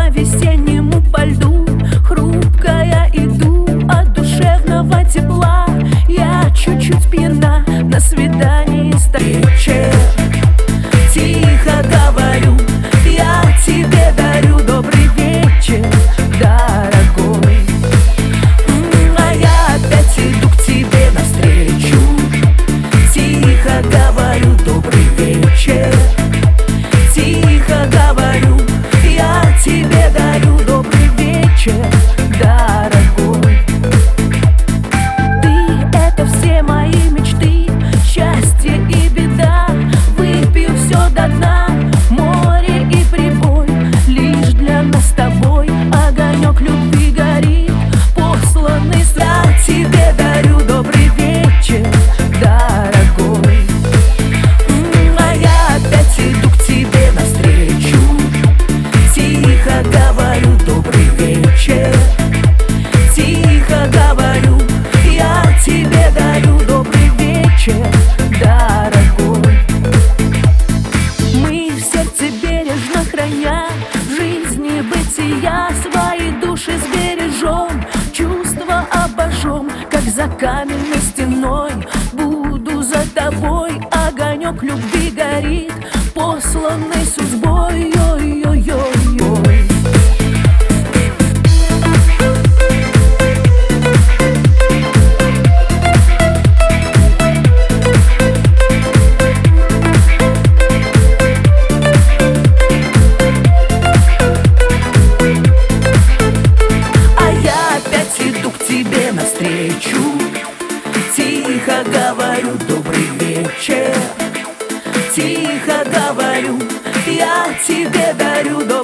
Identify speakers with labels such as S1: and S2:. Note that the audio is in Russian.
S1: по-весеннему по льду, хрупкая иду от душевного тепла. Я чуть-чуть пьяна, на свидании встрече. Тихо говорю, я тебе дарю добрый вечер, дорогой. А я опять иду к тебе навстречу. Тихо говорю, добрый вечер. Тихо говорю, я тебе дарю добрый вечер, дорогой. Ты — это все мои мечты, счастье и беда. Выпью все до дна, море и прибой. Лишь для нас с тобой огонек любви горит, посланный с я тебе дарю добрый вечер, дорогой. А я опять иду к тебе навстречу. Тихо говорю, добрый вечер. Тихо говорю, я тебе дарю добрый вечер, дорогой. Мы в сердце бережно храня жизни бытия, свои души сбережем, чувства обожжем, как за каменной стеной. Буду за тобой, огонек любви горит, посланный судьбой. Ой-ой-ой-ой. Тебе навстречу. Тихо говорю, добрый вечер. Тихо говорю, я тебе дарю добрый вечер.